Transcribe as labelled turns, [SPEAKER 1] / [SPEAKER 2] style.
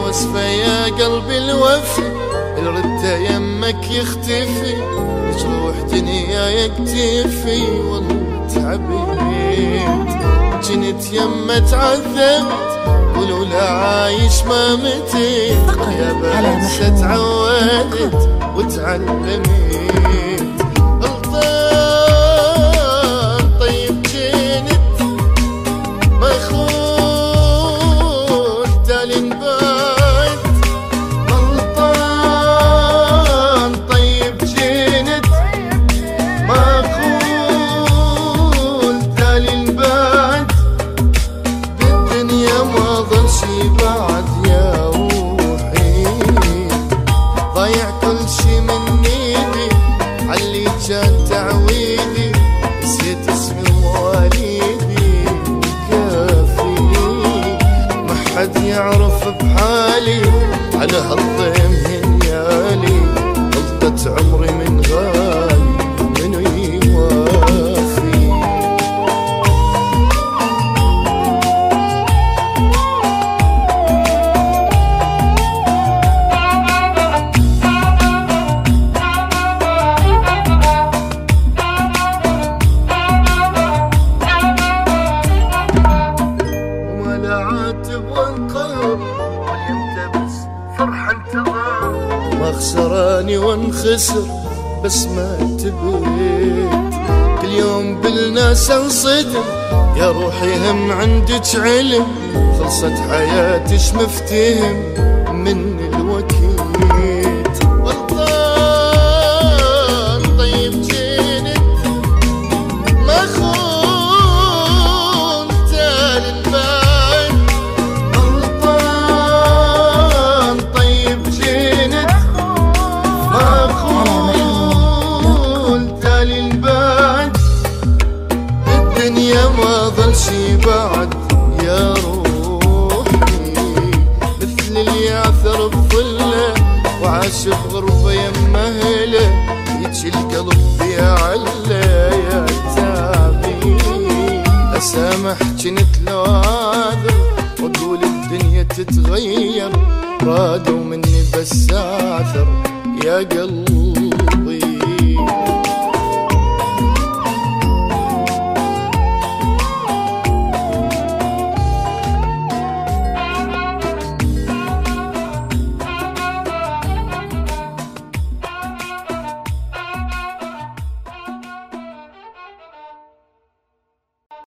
[SPEAKER 1] وصفه يا قلبي الوفي اللي رده يمك يختفي جروح دنيا يكتفي والله تعبيت جنت يمه تعذبت قولوا لا عايش ما متيت يا بس تعودت وتعلمت غلطان طيب جنت مخون تالي نبعد غلطان طيب جنت مخون تالي نبعد بالدنيا ما ظل شي بعد يا روحي ضيع كل شي من ايدي علي كان تعويدي نسيت اسمي وواليدي كافي ما حد يعرف بحالي على هالضيم هنيالي غلطة عمري من غالي منو يوافي ما خسراني وانخسر بس ما انتبهت كل يوم بالناس انصدم يا روحي هم عندك علم خلصت حياتش مفتهم من الوكيت غلطان طيب جنت مخون تالي البعد غلطان طيب جنت مخون تالي البعد الدنيا ما ظل شي بعد يا روحي مثل اللي يعثر بظله وعاش بغربه يمه اهله يجي القلب فيها عله يا تعبي اسامح جنت لو عاذر واقول الدنيا تتغير رادوا مني بس اعثر يا قلبي